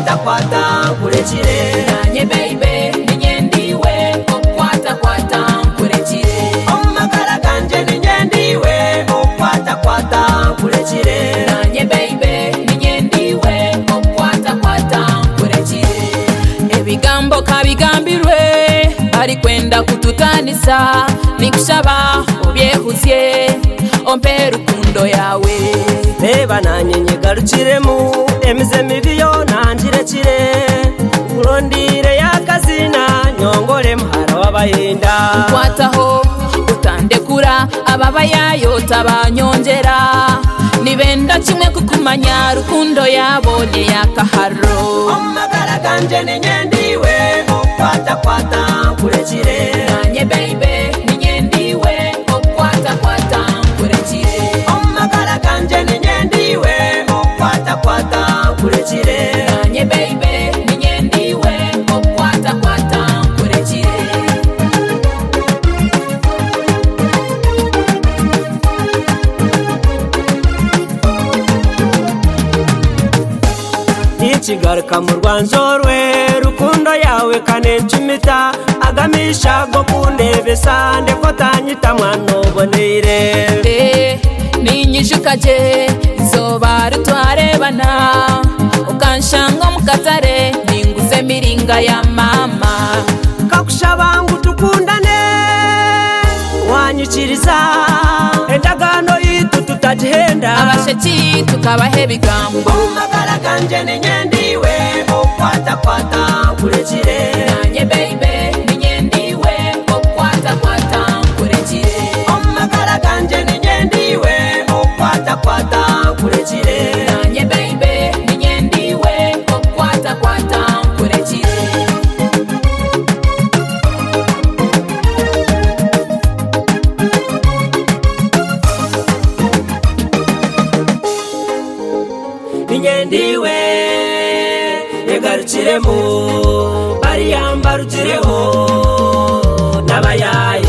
okwata kwata nkurekire nanye baby ninyendiwe okwata kwata nkurekire omumagara ganje ninyendiwe okwata kwata nkurekire nanye baby ninyendiwe okwata kwata nkurekire ebigambo kabigambirwe bari kwenda kututanisa nikushaba obyehuzye ompe rukundo yawe reba nanye nyigarukiremu emize mibi yo nangirekire nkurondire y'akazina nyongore muhara w'abayenda kwataho utandekura ababayayo tabanyongera nibenda kimwe kukumanya rukundo yabone yakaharo omumagara ganje ninyendiwe okwata kwata nkurekire nanye baby ninyendiwe okwata kwata nkurekire omumagara ganje ninyendiwe okwata kwata nkurekire nanye baby ninyendiwe okwata kwata nkurekire ikigaruka mu rwanjorwe rukundo yawe kanencumita agamisha go kundebesa ndeko tanyita mwana uboneire ninyijukaje izoba rutwarebana ukanshanga mu katare ninguze miringa ya mama kakushaba ngo tukundane wanyikiriza endagano yitu tutagihenda abasheki tukabahe bigambo omumagara ganje ninyendiwe okwata kwata nkurekire nanye baby ninyendiwe okwata kwata nkurekire omumagara ganje ninyendiwe okwata kwata nkurekire nanye baby ninyendiwe okwata kwata nkurekire ninyendiwe egarukiremu bariyambarukireho n'abayaye